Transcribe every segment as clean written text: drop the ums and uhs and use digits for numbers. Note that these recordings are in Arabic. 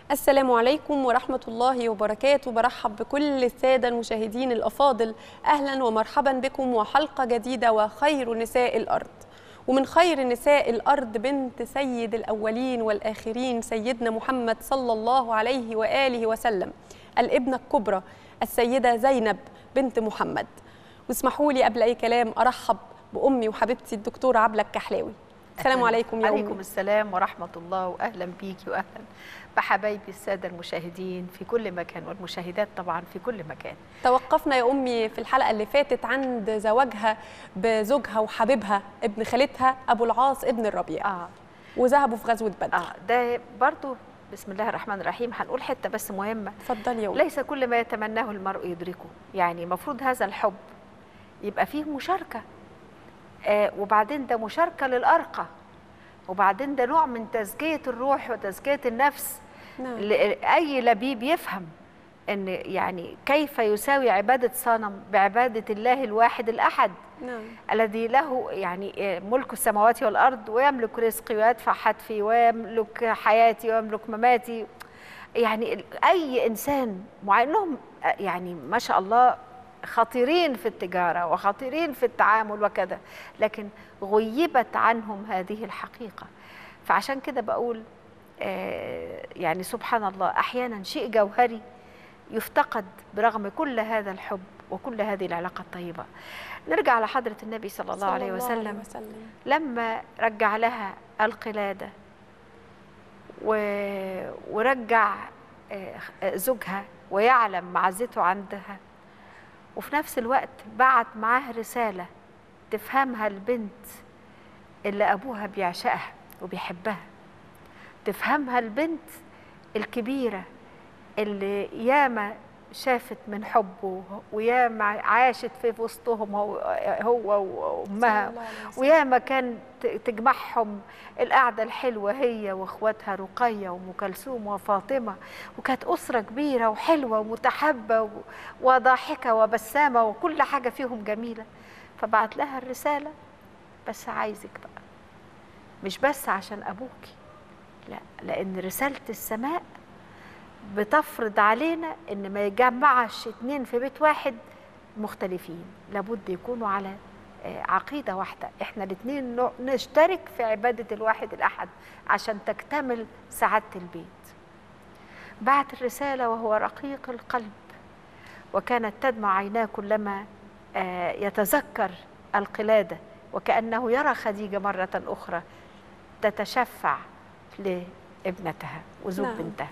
السلام عليكم ورحمة الله وبركاته. برحب بكل السادة المشاهدين الأفاضل، أهلا ومرحبا بكم وحلقة جديدة وخير نساء الأرض. ومن خير نساء الأرض بنت سيد الأولين والآخرين سيدنا محمد صلى الله عليه وآله وسلم، الابنة الكبرى السيدة زينب بنت محمد. واسمحوا لي قبل أي كلام أرحب بأمي وحبيبتي الدكتورة عبلة الكحلاوي. السلام عليكم يا أمي. عليكم السلام ورحمة الله، وأهلا بيكي وأهلا بحبايبي السادة المشاهدين في كل مكان والمشاهدات طبعا في كل مكان. توقفنا يا أمي في الحلقة اللي فاتت عند زواجها بزوجها وحبيبها ابن خالتها أبو العاص ابن الربيع. وذهبوا في غزوة بدر. ده برضو بسم الله الرحمن الرحيم هنقول حتة بس مهمة. اتفضلي يا أمي. ليس كل ما يتمناه المرء يدركه، يعني المفروض هذا الحب يبقى فيه مشاركة، وبعدين ده مشاركة للأرقى، وبعدين ده نوع من تزكية الروح وتزكية النفس. نعم. أي لبيب يفهم أن يعني كيف يساوي عبادة صنم بعبادة الله الواحد الأحد. نعم. الذي له يعني ملك السماوات والأرض، ويملك رزقي ويدفع حتفي ويملك حياتي ويملك مماتي. يعني أي إنسان مع أنهم يعني ما شاء الله خطيرين في التجارة وخطيرين في التعامل وكذا، لكن غيبت عنهم هذه الحقيقة. فعشان كده بقول يعني سبحان الله، أحيانا شيء جوهري يفتقد برغم كل هذا الحب وكل هذه العلاقة الطيبة. نرجع لحضرة النبي صلى الله عليه وسلم لما رجع لها القلادة ورجع زوجها ويعلم معزته عندها، وفي نفس الوقت بعت معاه رسالة تفهمها البنت اللي أبوها بيعشقها وبيحبها، تفهمها البنت الكبيرة اللي ياما شافت من حبه وياما عاشت في وسطهم هو وأمها، وياما كان تجمعهم القعدة الحلوة هي وإخواتها رقية وأم كلثوم وفاطمة، وكانت أسرة كبيرة وحلوة ومتحبة وضاحكة وبسامة وكل حاجة فيهم جميلة. فبعت لها الرسالة، بس عايزك بقى مش بس عشان أبوكي، لا، لأن رسالة السماء بتفرض علينا ان ما يجمعش اتنين في بيت واحد مختلفين، لابد يكونوا على عقيدة واحدة، احنا الاتنين نشترك في عبادة الواحد الأحد عشان تكتمل سعادة البيت. بعت الرسالة وهو رقيق القلب، وكانت تدمع عيناه كلما يتذكر القلادة، وكأنه يرى خديجة مرة أخرى تتشفع لابنتها وزوج بنتها.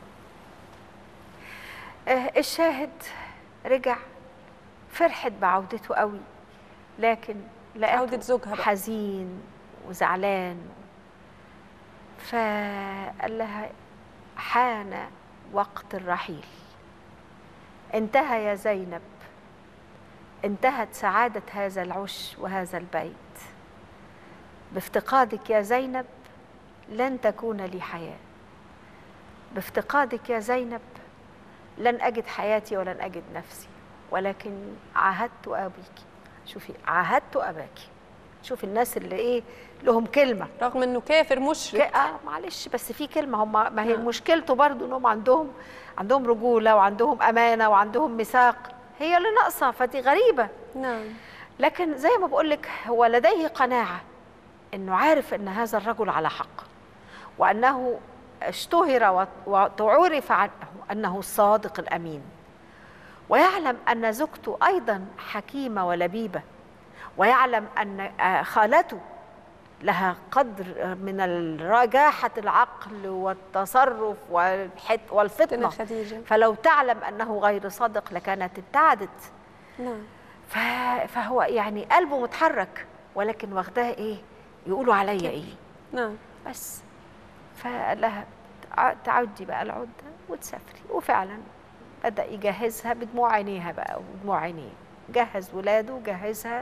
الشاهد رجع، فرحت بعودته قوي، لكن عودة زوجها حزين وزعلان. فقال لها حان وقت الرحيل، انتهى يا زينب، انتهت سعادة هذا العش وهذا البيت. بافتقادك يا زينب لن تكون لي حياة، بافتقادك يا زينب لن أجد حياتي ولن أجد نفسي، ولكن عاهدت أبيك. شوفي، عاهدت أباك. شوفي الناس اللي لهم كلمة رغم أنه كافر مشرك. معلش، بس في كلمة. هم ما هي مشكلته برضو أنهم عندهم رجولة وعندهم أمانة وعندهم ميثاق، هي اللي ناقصة، فدي غريبة. نعم. لكن زي ما بقولك هو لديه قناعة أنه عارف أن هذا الرجل على حق، وأنه اشتهر وتعرف عنه أنه الصادق الأمين، ويعلم أن زوجته أيضا حكيمة ولبيبة، ويعلم أن خالته لها قدر من رجاحة العقل والتصرف والفطنة، فلو تعلم أنه غير صادق لكانت ابتعدت. نعم. فهو يعني قلبه متحرك، ولكن واخداه يقولوا عليا نعم. بس فقال لها تعودي بقى العدة وتسافري. وفعلا بدأ يجهزها بدموع عينيها بقى ودموع عينيه، جهز ولاده وجهزها،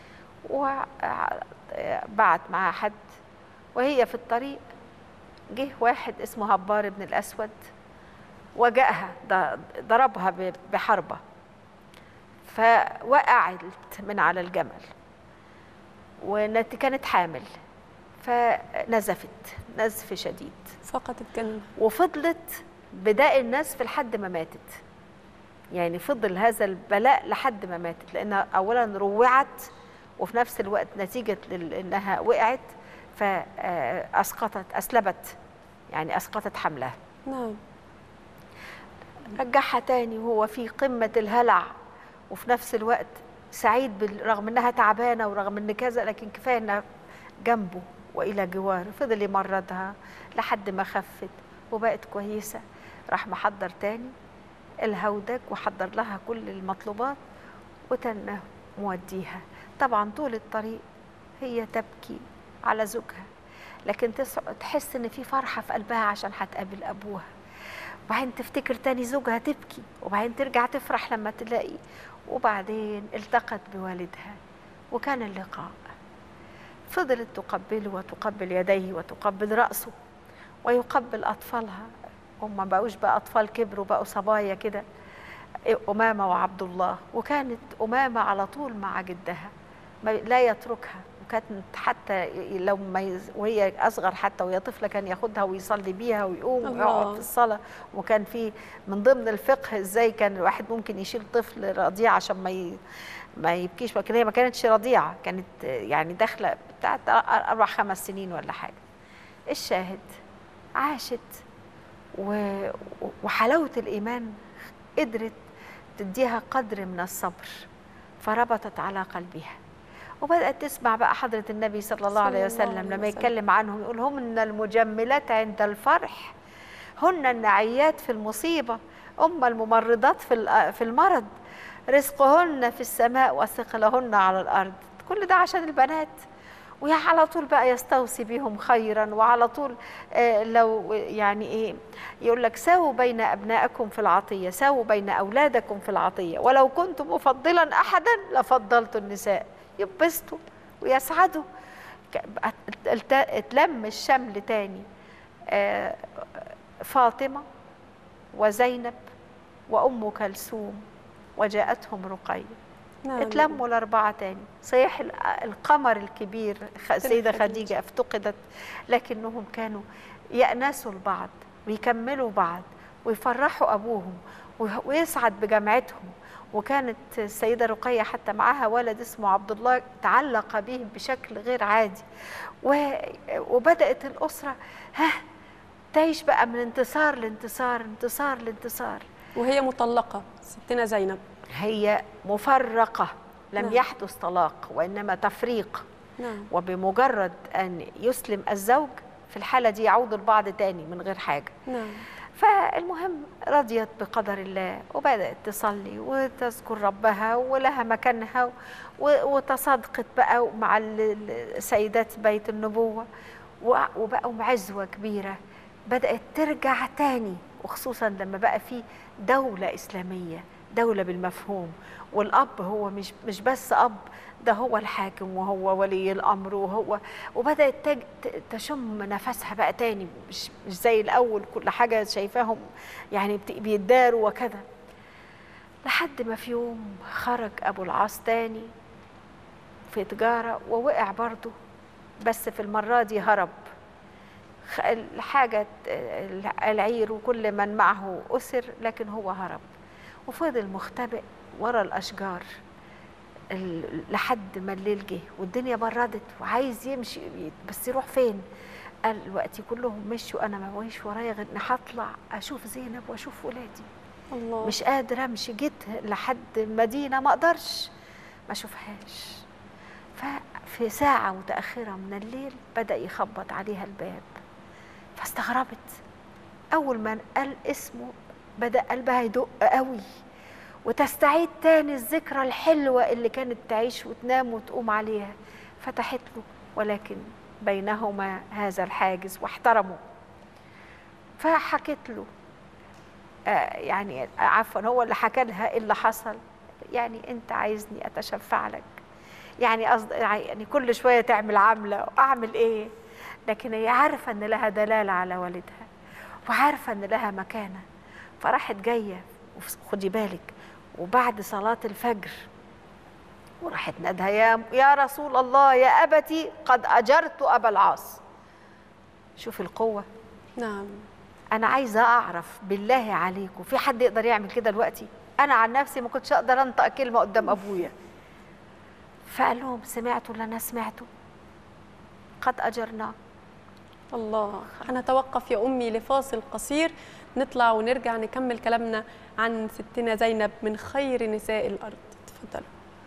وبعت معها حد. وهي في الطريق جه واحد اسمه هبار بن الأسود وجاءها، ضربها بحربة، فوقعت من على الجمل، وكانت حامل، فنزفت نزف شديد، فقدت كلمة، وفضلت بداء الناس في لحد ما ماتت. يعني فضل هذا البلاء لحد ما ماتت، لأنها أولا روعت، وفي نفس الوقت نتيجة إنها وقعت أسلبت، يعني أسقطت حملها. نعم. رجعها تاني وهو في قمة الهلع، وفي نفس الوقت سعيد رغم إنها تعبانة ورغم إن كذا، لكن كفاية إنها جنبه وإلى جواره. فضل يمرضها لحد ما خفت وبقت كويسة. راح محضر تاني الهودج وحضر لها كل المطلوبات وتنه موديها. طبعا طول الطريق هي تبكي على زوجها، لكن تحس ان في فرحة في قلبها عشان هتقابل ابوها، وبعدين تفتكر تاني زوجها تبكي، وبعدين ترجع تفرح لما تلاقي، وبعدين التقت بوالدها وكان اللقاء. فضلت تقبله وتقبل يديه وتقبل رأسه ويقبل أطفالها. هم ما بقوش بقى أطفال، كبروا بقوا صبايا كده، أمامة وعبد الله. وكانت أمامة على طول مع جدها لا يتركها، وكانت حتى لو وهي أصغر حتى وهي طفلة كان ياخدها ويصلي بيها ويقوم ويقعد في الصلاة. وكان في من ضمن الفقه إزاي كان الواحد ممكن يشيل طفل رضيع عشان ما يبكيش، لكن هي ما كانتش رضيعة، كانت يعني داخلة بتاعت 4-5 سنين ولا حاجة. الشاهد عاشت وحلاوة الإيمان قدرت تديها قدر من الصبر، فربطت على قلبها. وبدأت تسمع بقى حضرة النبي صلى الله عليه وسلم لما يتكلم عنهم يقول: هن المجملات عند الفرح، هن النعيات في المصيبة، الممرضات في المرض، رزقهن في السماء وثقلهن على الأرض. كل ده عشان البنات. وعلى طول بقى يستوصي بهم خيرا، وعلى طول لو يعني ايه يقول لك: ساووا بين ابنائكم في العطيه، ساووا بين اولادكم في العطيه، ولو كنت مفضلا احدا لفضلت النساء. يبسطوا ويسعدوا. اتلم الشمل تاني، فاطمه وزينب وام كلثوم وجاءتهم رقيه. نعم. اتلموا الأربعة تاني. صحيح القمر الكبير السيدة خديجة افتقدت، لكنهم كانوا يأنسوا البعض ويكملوا بعض ويفرحوا أبوهم ويسعد بجامعتهم. وكانت السيدة رقية حتى معها ولد اسمه عبد الله تعلق به بشكل غير عادي. وبدأت الأسرة تعيش بقى من انتصار لانتصار، انتصار لانتصار. وهي مطلقة ستنا زينب، هي مفرقة، لم يحدث طلاق وإنما تفريق. وبمجرد أن يسلم الزوج في الحالة دي يعود البعض تاني من غير حاجة. فالمهم رضيت بقدر الله، وبدأت تصلي وتذكر ربها ولها مكانها، وتصادقت بقى مع سيدات بيت النبوة، وبقوا عزوة كبيرة. بدأت ترجع تاني، وخصوصا لما بقى في دولة إسلامية، دولة بالمفهوم، والأب هو مش بس أب، ده هو الحاكم وهو ولي الأمر، وبدأت تشم نفسها بقى تاني، مش زي الأول كل حاجة شايفاهم يعني بيداروا وكذا. لحد ما في يوم خرج أبو العاص تاني في تجارة ووقع برضه، بس في المرة دي هرب. الحاجة العير وكل من معه أسر، لكن هو هرب وفضل مختبئ ورا الأشجار لحد ما الليل جه والدنيا بردت وعايز يمشي، بس يروح فين؟ قال: وقتي كلهم مشوا، أنا ما بقيش ورايا غير إني هطلع أشوف زينب وأشوف ولادي. الله. مش قادر أمشي، جيت لحد المدينة ما أقدرش ما أشوفهاش. ففي ساعة متأخرة من الليل بدأ يخبط عليها الباب، فاستغربت. أول ما قال اسمه بدأ قلبها يدق قوي، وتستعيد تاني الذكرى الحلوة اللي كانت تعيش وتنام وتقوم عليها. فتحت له، ولكن بينهما هذا الحاجز واحترموا. فحكت له يعني عفوا هو اللي حكى لها ايه اللي حصل. يعني انت عايزني اتشفع لك، يعني كل شوية تعمل عملة، أعمل ايه؟ لكن هي عارفة ان لها دلالة على والدها، وعارفة ان لها مكانة. فراحت جاية، خدي بالك، وبعد صلاة الفجر وراحت نادها: يا رسول الله، يا أبتي قد أجرت أبا العاص. شوف القوة. نعم. انا عايزه اعرف بالله عليكم في حد يقدر يعمل كده دلوقتي؟ انا عن نفسي ما كنتش اقدر انطق كلمه قدام ابويا. فقال لهم سمعتوا اللي انا سمعته؟ قد اجرناه. الله. هنتوقف يا أمي لفاصل قصير، نطلع ونرجع نكمل كلامنا عن ستنا زينب من خير نساء الأرض. تفضلوا.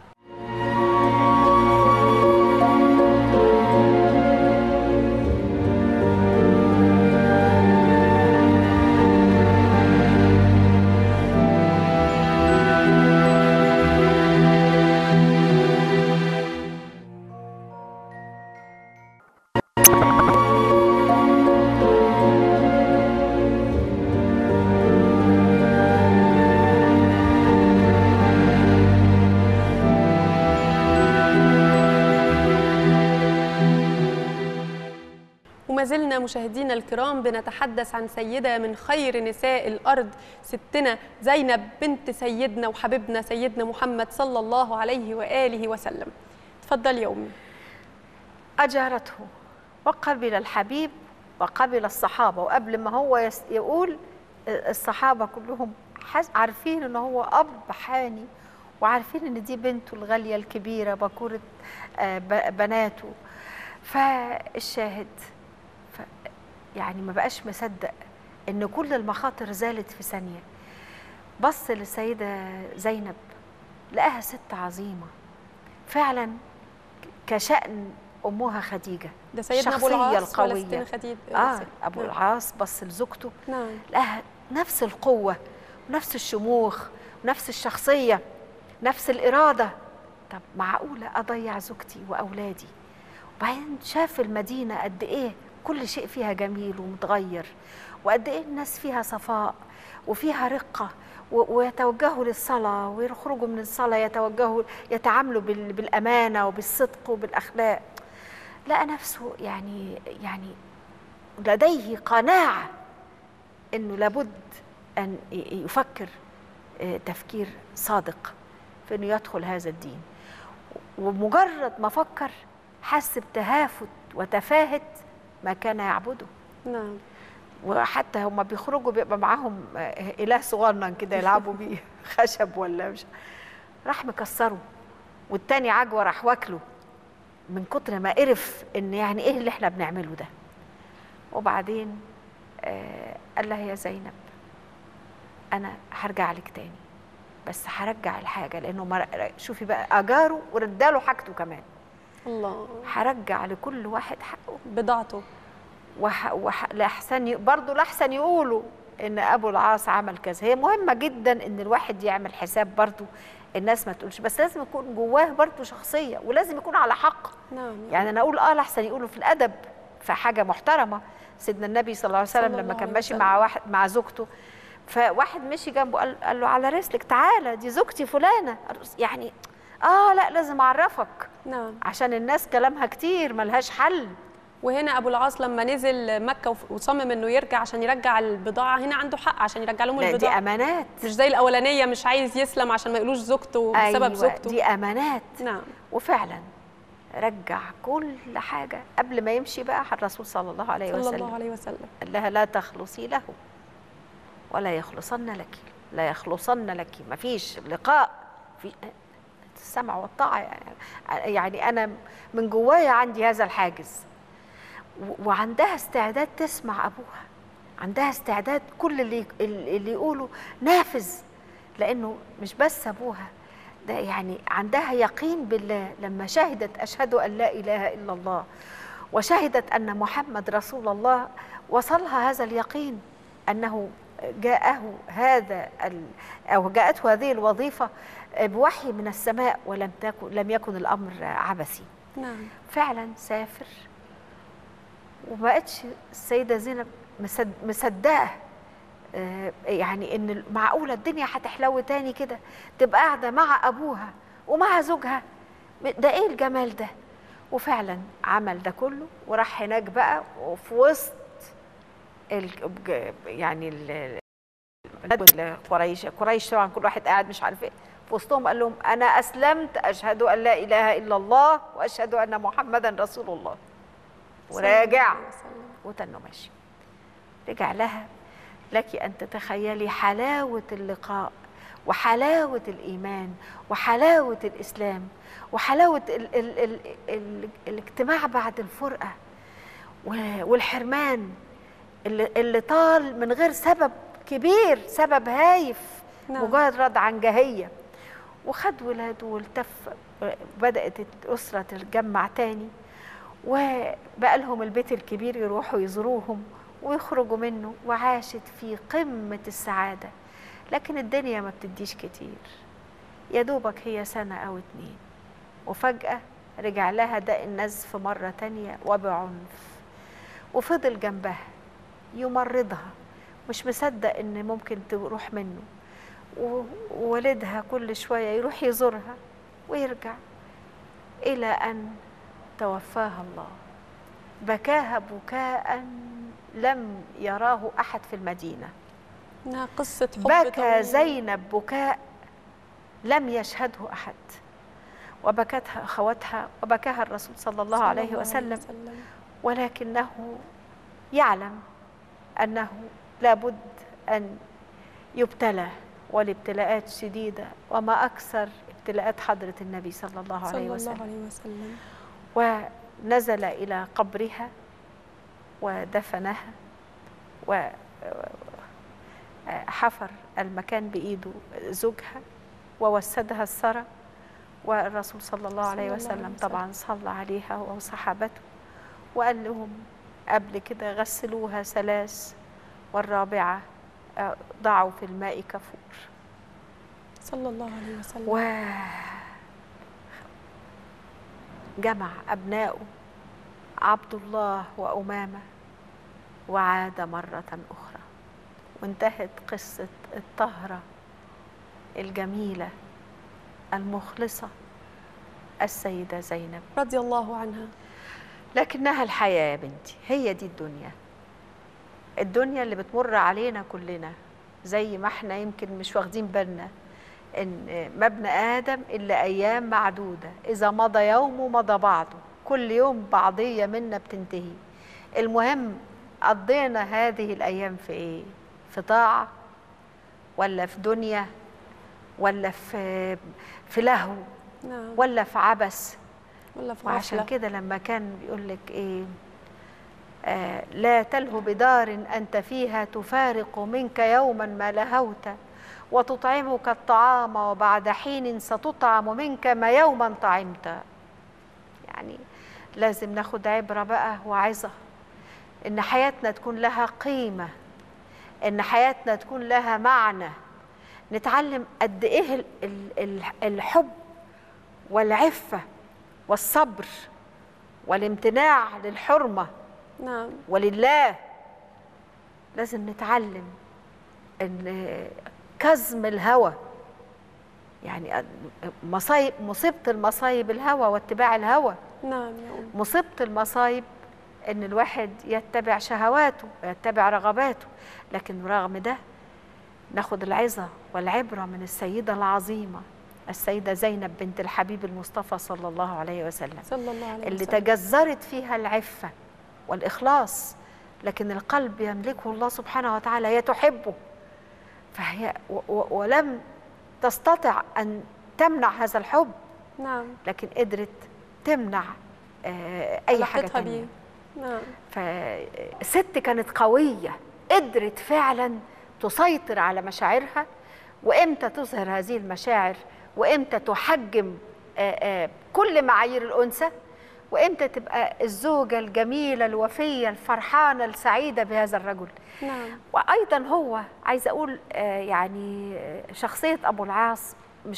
وما زلنا مشاهدينا الكرام بنتحدث عن سيدة من خير نساء الأرض، ستنا زينب بنت سيدنا وحبيبنا سيدنا محمد صلى الله عليه وآله وسلم. تفضل يا أمي. أجارته وقبل الحبيب وقبل الصحابة، وقبل ما هو يقول الصحابة كلهم عارفين إن هو أب حاني، وعارفين إن دي بنته الغالية الكبيرة بكورة بناته. فالشاهد يعني ما بقاش مصدق إن كل المخاطر زالت في ثانية. بص للسيدة زينب لقاها ست عظيمة فعلا كشأن أمها خديجة. ده سيدنا أبو العاص ولا ستنا خديجة؟ أبو العاص بص لزوجته نعم، لقاها نفس القوة ونفس الشموخ ونفس الشخصية نفس الإرادة. طب معقولة أضيع زوجتي وأولادي؟ وبعدين شاف المدينة قد إيه كل شيء فيها جميل ومتغير، وقد إيه الناس فيها صفاء وفيها رقة، ويتوجهوا للصلاة ويخرجوا من الصلاة يتوجهوا يتعاملوا بالأمانة وبالصدق وبالأخلاق. لقى نفسه يعني لديه قناعة إنه لابد أن يفكر تفكير صادق في إنه يدخل هذا الدين. ومجرد ما فكر حس بتهافت وتفاهة ما كان يعبده. نعم. وحتى هم بيخرجوا بيبقى معاهم إله صغنن كده يلعبوا بيه خشب ولا مش، راح مكسره، والتاني عجوة راح واكله من كتر ما قرف إن يعني إيه اللي إحنا بنعمله ده. وبعدين قال لها يا زينب أنا هرجع لك تاني، بس هرجع الحاجة لأنه شوفي بقى أجاره ورداله حاجته كمان. الله. هرجع لكل واحد حقه بضاعته. لأحسن برضه لأحسن يقولوا إن أبو العاص عمل كذا. هي مهمة جدا إن الواحد يعمل حساب برضه، الناس ما تقولش، بس لازم يكون جواه برضه شخصية ولازم يكون على حق. نعم. يعني أنا أقول لأحسن يقولوا في الأدب في حاجة محترمة. سيدنا النبي صلى الله عليه وسلم لما كان ماشي مع زوجته، فواحد مشي جنبه قال له على رسلك تعالى دي زوجتي فلانة، يعني لا لازم أعرفك. نعم. عشان الناس كلامها كتير ملهاش حل. وهنا ابو العاص لما نزل مكه وصمم انه يرجع عشان يرجع البضاعه، هنا عنده حق عشان يرجع لهم البضاعه. دي امانات، مش زي الاولانيه مش عايز يسلم عشان ما يقولوش زوجته بسبب أيوة زوجته. دي امانات. نعم. وفعلا رجع كل حاجه. قبل ما يمشي بقى الرسول صلى الله عليه وسلم قال لها لا تخلصي له ولا يخلصن لك، لا يخلصن لك، ما فيش لقاء في السمع والطاعه. يعني انا من جوايا عندي هذا الحاجز، وعندها استعداد تسمع أبوها، عندها استعداد كل اللي يقوله نافذ، لأنه مش بس أبوها ده، يعني عندها يقين بالله لما شهدت أشهد أن لا إله إلا الله وشهدت أن محمد رسول الله. وصلها هذا اليقين أنه جاءه أو جاءته هذه الوظيفة بوحي من السماء، لم يكن الأمر عبثي. نعم. فعلا سافر، وما بقتش السيدة زينب مصدقة يعني إن معقولة الدنيا هتحلو تاني كده، تبقى قاعدة مع أبوها ومع زوجها، ده إيه الجمال ده؟ وفعلا عمل ده كله وراح هناك بقى، وفي وسط يعني قريش طبعا كل واحد قاعد مش عارف ايه، في وسطهم قال لهم أنا أسلمت أشهد أن لا إله إلا الله وأشهد أن محمدا رسول الله. وراجع وتنه ماشي. رجع لها لك أن تتخيلي حلاوة اللقاء وحلاوة الإيمان وحلاوة الإسلام وحلاوة الاجتماع بعد الفرقة والحرمان اللي طال من غير سبب كبير، سبب هايف، مجرد عنجهية. وخد ولاده والتف، بدأت الأسرة تتجمع تاني، وبقى لهم البيت الكبير يروحوا يزوروهم ويخرجوا منه، وعاشت في قمة السعادة. لكن الدنيا ما بتديش كتير، يا دوبك هي سنة أو 2، وفجأة رجع لها داء النزف مرة تانية وبعنف، وفضل جنبها يمرضها، مش مصدق إن ممكن تروح منه، ووالدها كل شوية يروح يزورها ويرجع، إلى أن توفاها الله. بكاها بكاء لم يراه أحد في المدينة. إنها قصة حب بكى زينب بكاء لم يشهده أحد، وبكتها أخواتها وبكاها الرسول صلى الله عليه وسلم، ولكنه يعلم أنه لابد أن يبتلى، والابتلاءات شديدة، وما أكثر ابتلاءات حضرة النبي صلى الله عليه وسلم. ونزل إلى قبرها ودفنها، وحفر المكان بإيده زوجها ووسدها الثرى، والرسول صلى الله عليه وسلم طبعا صلى عليها وصحابته، وقال لهم قبل كده غسلوها 3، والرابعة ضعوا في الماء كفور صلى الله عليه وسلم. وجمع أبنائه عبد الله وأمامة وعاد مرة أخرى، وانتهت قصة الطهرة الجميلة المخلصة السيدة زينب رضي الله عنها. لكنها الحياة يا بنتي، هي دي الدنيا اللي بتمر علينا كلنا، زي ما احنا يمكن مش واخدين بالنا ان ما ابن آدم إلا أيام معدودة، إذا مضى يوم مضى بعضه، كل يوم بعضية منا بتنتهي. المهم قضينا هذه الأيام في إيه؟ في طاعة، ولا في دنيا، ولا في لهو، ولا في عبث، ولا في وعشان كده لما كان بيقول لك إيه، لا تلهو بدار أنت فيها تفارق منك يوما ما لهوت، وتطعمك الطعام وبعد حين ستطعم منك ما يوما طعمت. يعني لازم ناخد عبرة بقى وعظة، إن حياتنا تكون لها قيمة، إن حياتنا تكون لها معنى، نتعلم قد إيه الحب والعفة والصبر والامتناع للحرمة ولله. لازم نتعلم ان كظم الهوى، يعني مصيبة المصايب الهوى واتباع الهوى. نعم يا أم. مصيبة المصايب ان الواحد يتبع شهواته ويتبع رغباته، لكن رغم ده ناخد العظة والعبرة من السيدة العظيمة السيدة زينب بنت الحبيب المصطفى صلى الله عليه وسلم، اللي تجذرت فيها العفة والإخلاص، لكن القلب يملكه الله سبحانه وتعالى، هي تحبه، فهي ولم تستطع أن تمنع هذا الحب. نعم. لكن قدرت تمنع أي حاجة تانية. نعم. فالست كانت قوية، قدرت فعلا تسيطر على مشاعرها، وإمتى تظهر هذه المشاعر، وإمتى تحجم كل معايير الأنثى، وإمتى تبقى الزوجة الجميلة الوفية الفرحانة السعيدة بهذا الرجل. نعم. وأيضا هو عايزة أقول يعني شخصية أبو العاص،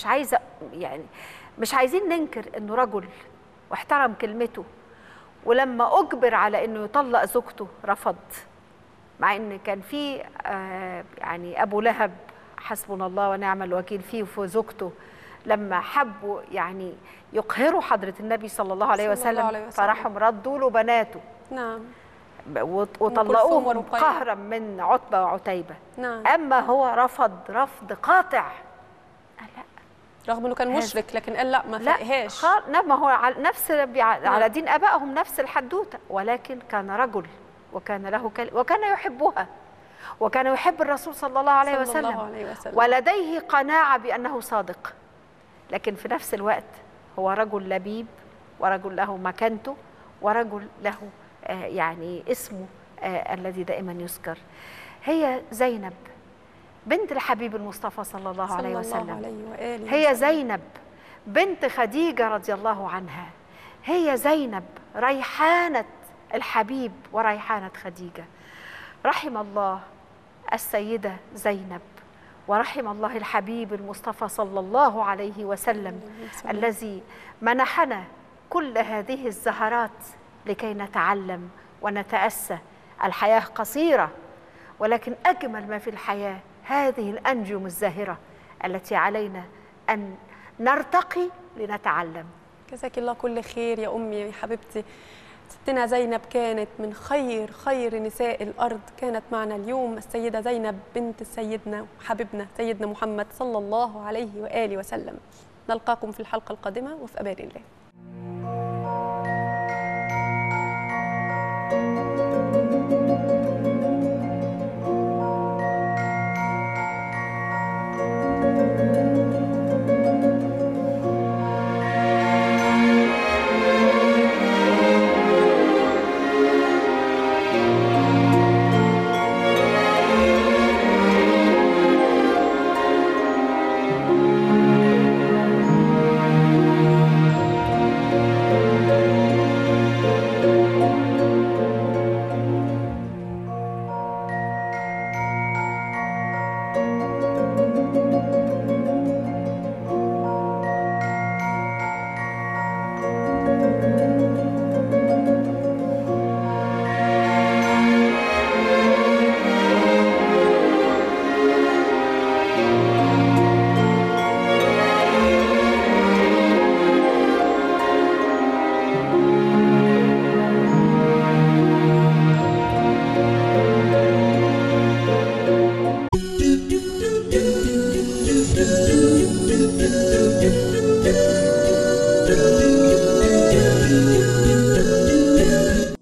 مش عايزين ننكر إنه رجل واحترم كلمته، ولما أجبر على إنه يطلق زوجته رفض، مع إن كان في يعني أبو لهب حسبنا الله ونعم الوكيل فيه وفي زوجته، لما حبوا يعني يقهروا حضرة النبي صلى الله عليه وسلم فراحوا ردوا له بناته. نعم. وطلقوهم قهرا من عتبة وعتيبة. نعم. أما هو رفض قاطع. لا، رغم انه كان مشرك، لكن قال لا ما فرقهاش. ما هو على دين ابائهم نفس الحدوته، ولكن كان رجل وكان له وكان يحبها، وكان يحب الرسول صلى الله عليه صلى الله وسلم عليه وسلم. ولديه قناعة بأنه صادق، لكن في نفس الوقت هو رجل لبيب، ورجل له مكانته، ورجل له يعني اسمه الذي دائما يذكر. هي زينب بنت الحبيب المصطفى صلى الله عليه وسلم، هي زينب بنت خديجة رضي الله عنها، هي زينب ريحانة الحبيب وريحانة خديجة. رحم الله السيدة زينب، ورحم الله الحبيب المصطفى صلى الله عليه وسلم الذي منحنا كل هذه الزهرات لكي نتعلم ونتأسى. الحياة قصيرة، ولكن أجمل ما في الحياة هذه الأنجم الزاهرة التي علينا أن نرتقي لنتعلم. جزاك الله كل خير يا أمي يا حبيبتي. ستنا زينب كانت من خير نساء الأرض، كانت معنا اليوم السيدة زينب بنت سيدنا وحبيبنا سيدنا محمد صلى الله عليه وآله وسلم. نلقاكم في الحلقة القادمة وفي أمان الله.